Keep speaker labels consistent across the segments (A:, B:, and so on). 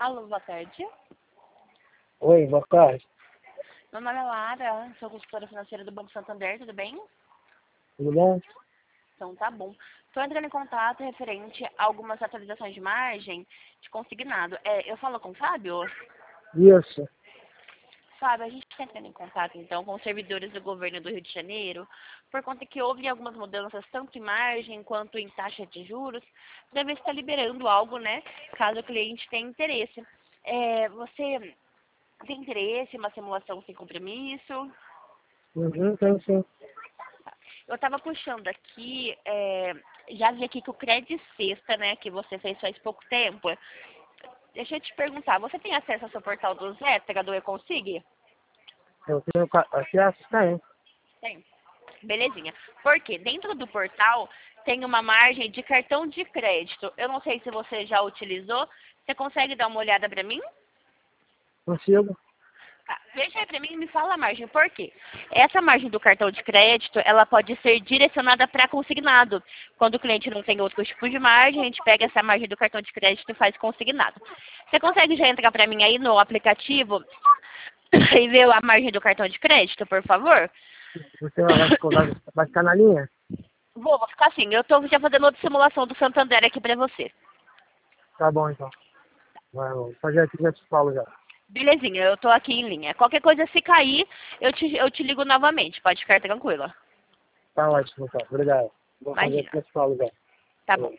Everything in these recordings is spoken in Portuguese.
A: Alô, boa tarde.
B: Oi, boa tarde.
A: Meu nome é Lara, sou consultora financeira do Banco Santander, tudo bem?
B: Tudo bom?
A: Então tá bom. Estou entrando em contato referente a algumas atualizações de margem de consignado. Eu falo com o Fábio?
B: Isso.
A: Fábio, a gente está entrando em contato então com os servidores do governo do Rio de Janeiro, por conta que houve algumas mudanças tanto em margem quanto em taxa de juros, para ver se está liberando algo, né? Caso o cliente tenha interesse. Você tem interesse em uma simulação sem compromisso?
B: Tem sim.
A: Eu estava puxando aqui, já vi aqui que o Credit Sexta, né, que você fez faz pouco tempo. Deixa eu te perguntar, você tem acesso ao seu portal do Zétera, do Econsig?
B: Eu tenho acesso, tem.
A: Tem. Belezinha. Porque dentro do portal tem uma margem de cartão de crédito. Eu não sei se você já utilizou. Você consegue dar uma olhada para mim?
B: Consigo.
A: Tá, veja aí pra mim e me fala a margem. Por quê? Essa margem do cartão de crédito, ela pode ser direcionada para consignado. Quando o cliente não tem outro tipo de margem, a gente pega essa margem do cartão de crédito e faz consignado. Você consegue já entrar para mim aí no aplicativo e ver a margem do cartão de crédito, por favor?
B: Você vai ficar na linha?
A: Vou ficar assim. Eu tô já fazendo outra simulação do Santander aqui para você.
B: Tá bom, então. Vou fazer aqui e já te falo já.
A: Belezinha, eu tô aqui em linha. Qualquer coisa, se cair, eu te ligo novamente. Pode ficar tranquila.
B: Tá ótimo, então. Obrigado. Vou fazer aqui
A: Imagina.
B: e já te falo já.
A: Tá
B: Tá
A: bom.
B: bom.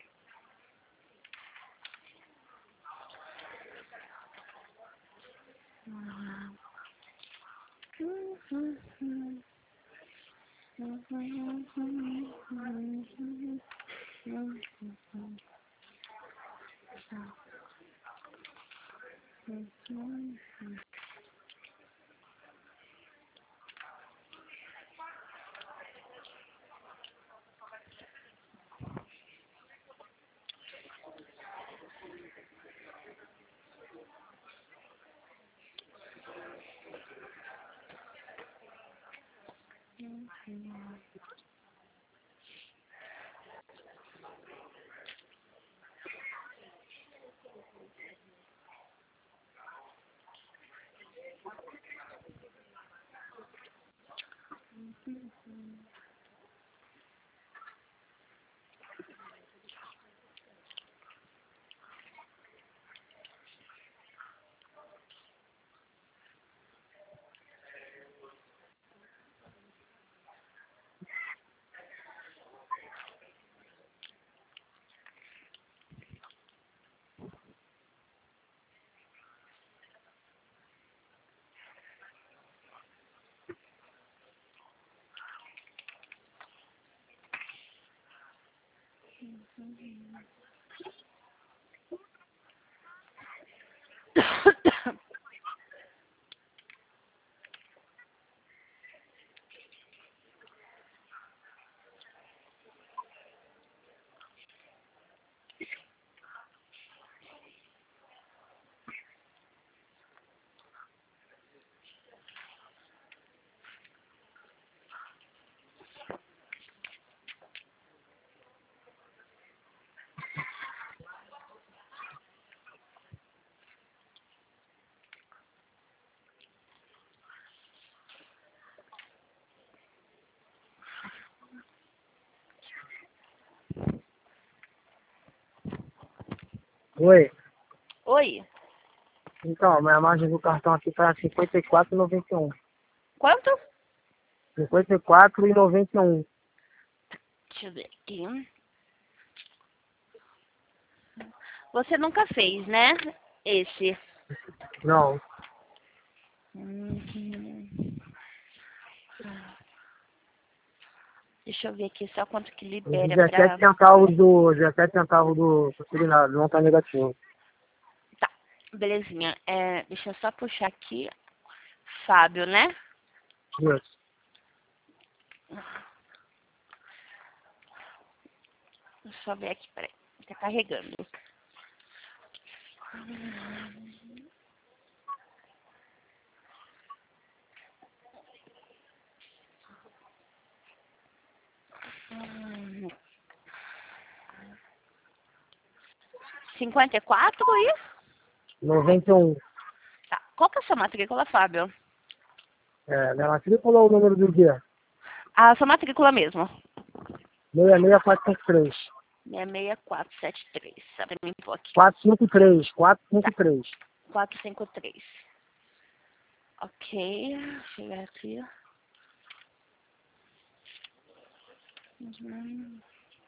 B: Oi.
A: Oi.
B: Então, a minha margem do cartão aqui tá 54,91.
A: Quanto?
B: 54,91.
A: Deixa eu ver aqui. Você nunca fez, né? Esse.
B: Não.
A: Uhum. Deixa eu ver aqui só quanto que
B: Os
A: libera
B: 17
A: pra...
B: centavos do 17 centavos do consignado, não tá negativo.
A: Tá, belezinha. Deixa eu só puxar aqui. Fábio, né?
B: Isso.
A: Deixa eu ver aqui, peraí. Tá carregando. Hum, 54 e
B: 91.
A: Tá. Qual que é a sua matrícula, Fábio?
B: Minha matrícula ou o número do dia?
A: A sua matrícula mesmo.
B: 66453.
A: 66473. Abre mim um pouquinho.
B: 453. 453.
A: 453. Ok. Deixa eu ver aqui. Uhum.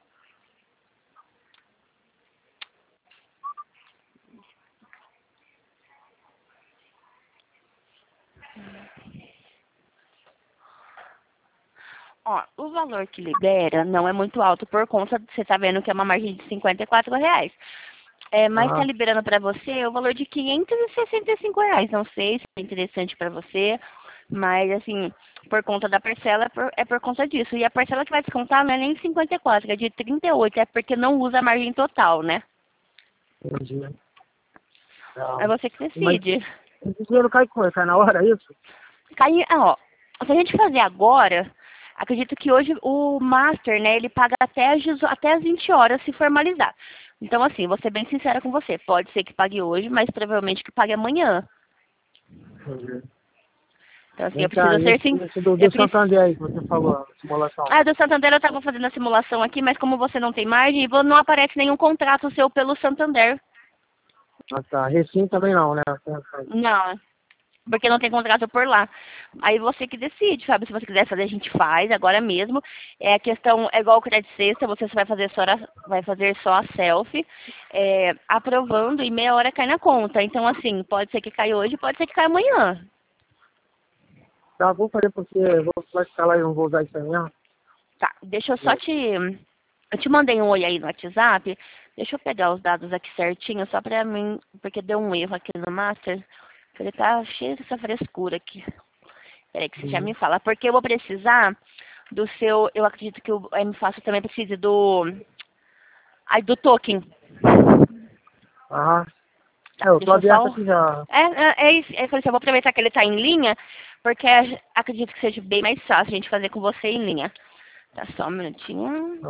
A: Ó, o valor que libera não é muito alto por conta, você tá vendo que é uma margem de R$ 54. Mas tá
B: Ah,
A: liberando para você o valor de R$ 565. Não sei se é interessante para você, mas assim, por conta da parcela, é por conta disso. E a parcela que vai descontar não é nem 54, é de 38, é porque não usa a margem total, né?
B: entendi.
A: É
B: Não.
A: você que
B: Mas
A: decide.
B: esse dinheiro cai quando? Cai na hora, é isso?
A: Ó, se a gente fazer agora, acredito que hoje o Master, né, ele paga até as 20 horas se formalizar. Então, assim, vou ser bem sincera com você. Pode ser que pague hoje, mas provavelmente que pague amanhã.
B: Entendi.
A: Então, assim,
B: Vem
A: eu
B: cá,
A: preciso ser sim.
B: esse do,
A: Eu
B: do
A: preciso...
B: Santander aí que você falou, a simulação.
A: Ah, do Santander eu estava fazendo a simulação aqui, mas como você não tem margem, não aparece nenhum contrato seu pelo Santander.
B: Ah, tá. Recim também não, né?
A: Não, porque não tem contrato por lá. Aí você que decide, sabe? Se você quiser fazer, a gente faz agora mesmo. É a questão, é igual o crédito sexta, você só vai fazer só a selfie, aprovando e meia hora cai na conta. Então, assim, pode ser que caia hoje, pode ser que caia amanhã.
B: Tá, vou fazer porque eu vou ficar lá e não vou usar isso aí mesmo.
A: Tá, deixa eu só Eu te mandei um oi aí no WhatsApp. Deixa eu pegar os dados aqui certinho, só pra mim, porque deu um erro aqui no Master. Ele tá cheio dessa frescura aqui. Peraí que você já
B: Uhum.
A: me fala. Porque eu vou precisar do seu. Eu acredito que o M Fácil também precise do. Ai, do token.
B: Aham.
A: Tá,
B: Eu tô
A: deixa eu
B: aberto
A: só.
B: aqui já.
A: É isso. Eu falei assim, eu vou aproveitar que ele tá em linha, porque acredito que seja bem mais fácil a gente fazer com você em linha. Tá, só um minutinho.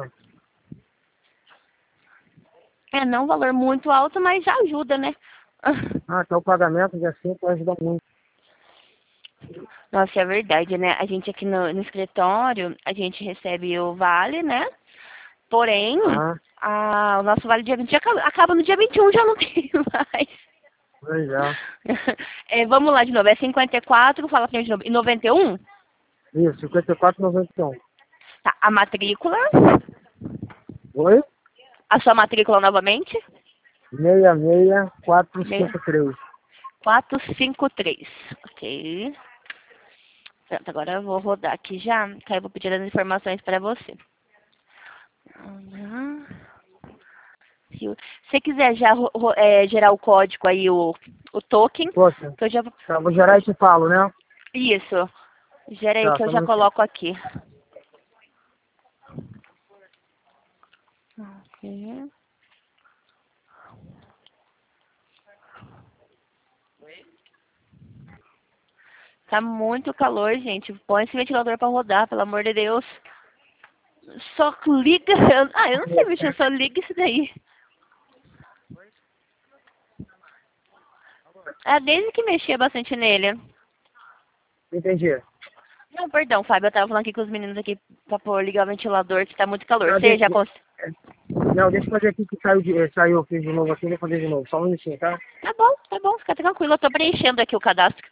A: Não um valor muito alto, mas já ajuda, né?
B: Até o pagamento de assim ajuda muito.
A: Nossa, é verdade, né? A gente aqui no escritório, a gente recebe o vale, né? Porém,
B: Aham.
A: o nosso vale dia 20 acaba no dia 21, já não tem mais.
B: Pois é.
A: Vamos lá de novo, é 54, fala pra gente de novo, e 91?
B: Isso, 54,91.
A: Tá, a matrícula,
B: Oi?
A: a sua matrícula novamente,
B: 66453.
A: 453, ok. Pronto, agora eu vou rodar aqui já, que aí eu vou pedir as informações para você. Uhum. Se você quiser já gerar o código aí, o token,
B: Poxa,
A: que eu já...
B: tá, vou gerar e te falo, né?
A: Isso, gera aí
B: Tá,
A: que eu
B: só um
A: já
B: minutinho.
A: coloco aqui. Ok. Tá muito calor, gente. Põe esse ventilador pra rodar, pelo amor de Deus. Só liga. Eu não sei mexer, só liga isso daí. Desde que mexia bastante nele.
B: Entendi.
A: Não, perdão, Fábio, eu tava falando aqui com os meninos aqui pra pôr ligar o ventilador, que tá muito calor.
B: Não,
A: Você já
B: não, deixa eu fazer aqui que saiu aqui de novo aqui, vou fazer de novo. Só um minutinho, tá?
A: Tá bom, fica tranquilo. Eu tô preenchendo aqui o cadastro.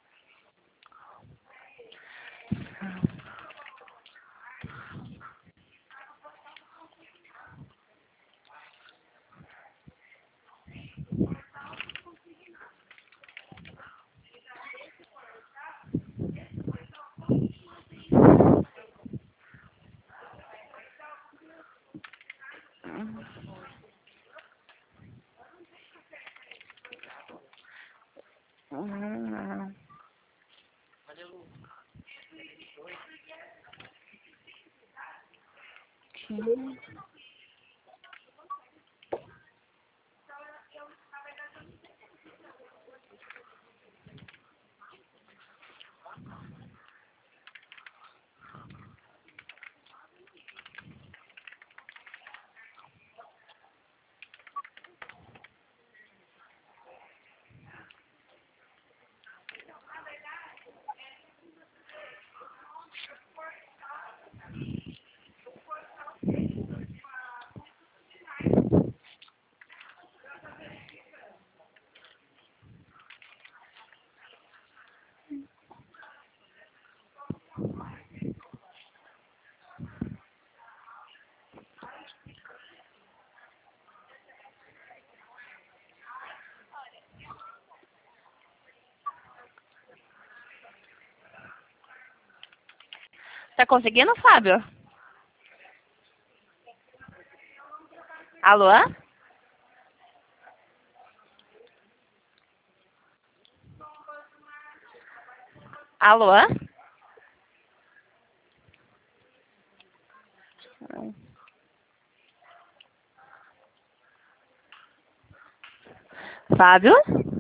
A: Hum. Ok. Tá conseguindo, Fábio? Alô? Alô? Fábio?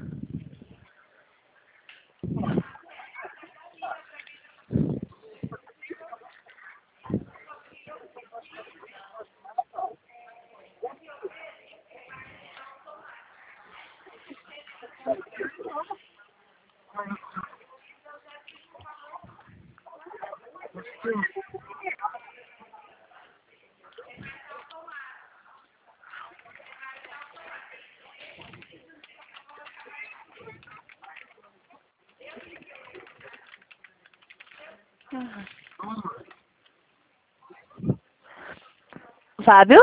A: Fábio?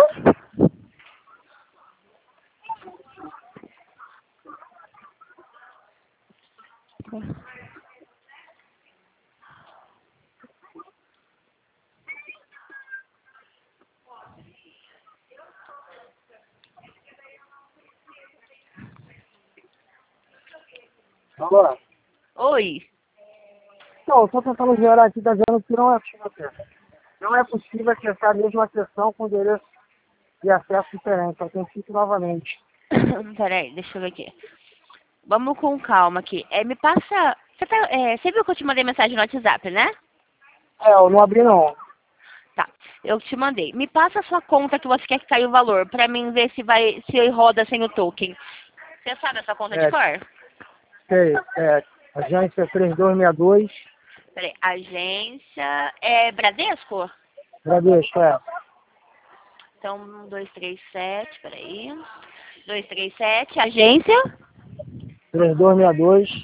B: Alô?
A: Oi.
B: Não, eu tô tentando gerar aqui, tá dizendo que não é possível. Não é possível acessar a mesma sessão com endereço de acesso diferente. Só tem que ir novamente.
A: Peraí, deixa eu ver aqui. Vamos com calma aqui. Me passa... Você viu que eu te mandei mensagem no WhatsApp, né?
B: Eu não abri não.
A: Tá, eu te mandei. Me passa a sua conta que você quer que caia o valor, pra mim ver se roda sem o token. Você sabe essa conta de cor?
B: Sei, agência 3262,
A: Peraí, agência... Bradesco?
B: Bradesco,
A: Então, 237, peraí. 237, agência
B: 3262,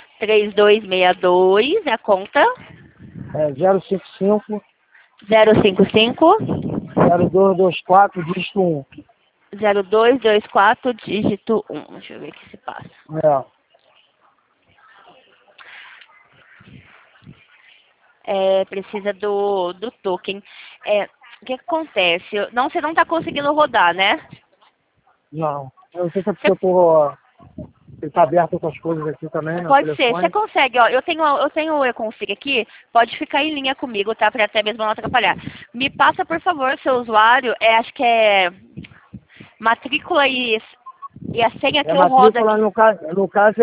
A: 3262, a conta
B: 055,
A: 055
B: 0224, dígito 1.
A: 0224, dígito 1. Deixa eu ver o que se passa. Precisa do token. O que acontece? Não, você não está conseguindo rodar, né?
B: Não. Eu não sei se é porque eu tô... Ele tá aberto outras coisas aqui também no
A: Pode ser.
B: telefone.
A: Você consegue, ó. Eu tenho o e-config aqui. Pode ficar em linha comigo, tá? Para até mesmo não atrapalhar. Me passa, por favor, seu usuário. Acho que é matrícula e a senha que eu rodo aqui.
B: No caso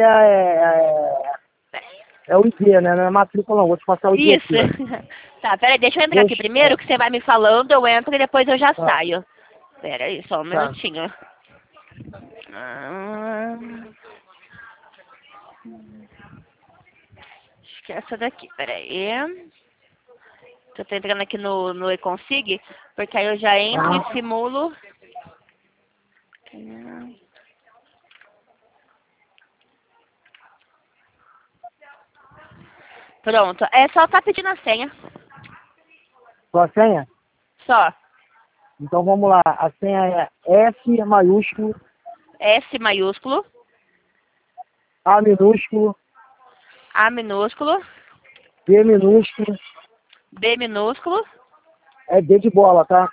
B: é o ID, né? Não é matrícula não. Vou te passar o ID
A: Isso.
B: aqui.
A: Tá, peraí, deixa eu entrar aqui primeiro, que você vai me falando, eu entro e depois eu já
B: Tá.
A: saio. Peraí, só um
B: Tá.
A: minutinho. Acho que é essa daqui, peraí. Eu tô entrando aqui no e-config, porque aí eu já entro e simulo. Pronto, só tá pedindo a senha.
B: Sua senha?
A: Só.
B: Então vamos lá. A senha é S maiúsculo,
A: S maiúsculo,
B: A minúsculo,
A: A minúsculo,
B: B minúsculo,
A: B minúsculo,
B: é D de bola, tá?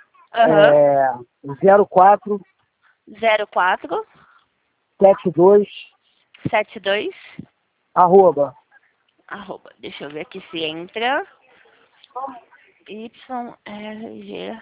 B: 04
A: 04
B: 72
A: 72
B: arroba.
A: Deixa eu ver aqui se entra. YRG.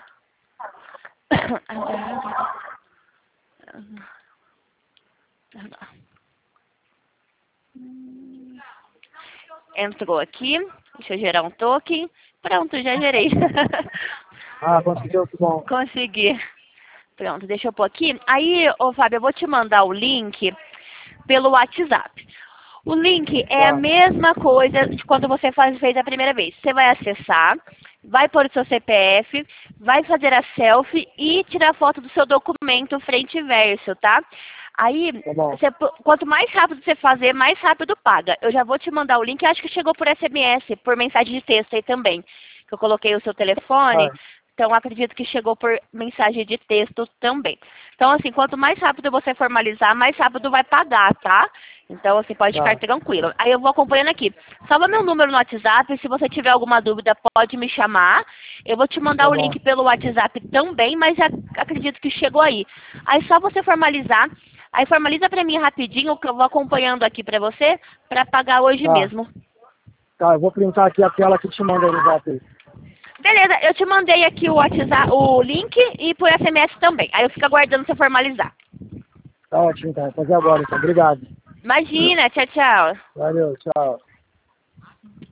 A: Entrou aqui. Deixa eu gerar um token. Pronto, já gerei.
B: Conseguiu, que bom.
A: Consegui. Pronto, deixa eu pôr aqui. Aí, Fábio, eu vou te mandar o link pelo WhatsApp. O link é a mesma coisa de quando você fez a primeira vez. Você vai acessar, vai pôr o seu CPF, vai fazer a selfie e tirar foto do seu documento frente e verso, tá? Aí, quanto mais rápido você fazer, mais rápido paga. Eu já vou te mandar o link, acho que chegou por SMS, por mensagem de texto aí também. Que eu coloquei o seu telefone. Então, acredito que chegou por mensagem de texto também. Então, assim, quanto mais rápido você formalizar, mais rápido vai pagar, tá? Então, assim, pode ficar
B: Tá,
A: tranquilo. Aí eu vou acompanhando aqui. Salva meu número no WhatsApp. Se você tiver alguma dúvida, pode me chamar. Eu vou te mandar
B: tá
A: o
B: bom.
A: link pelo WhatsApp também, mas acredito que chegou aí. Aí só você formalizar. Aí formaliza pra mim rapidinho, que eu vou acompanhando aqui pra você, pra pagar hoje
B: Tá,
A: mesmo.
B: tá, eu vou printar aqui a tela que te manda aí no zap aí.
A: Beleza, eu te mandei aqui o WhatsApp, o link e por SMS também. Aí eu fico aguardando você formalizar.
B: Tá ótimo, então. Vou fazer agora, então. Obrigado.
A: Imagina, tchau, tchau.
B: Valeu, tchau.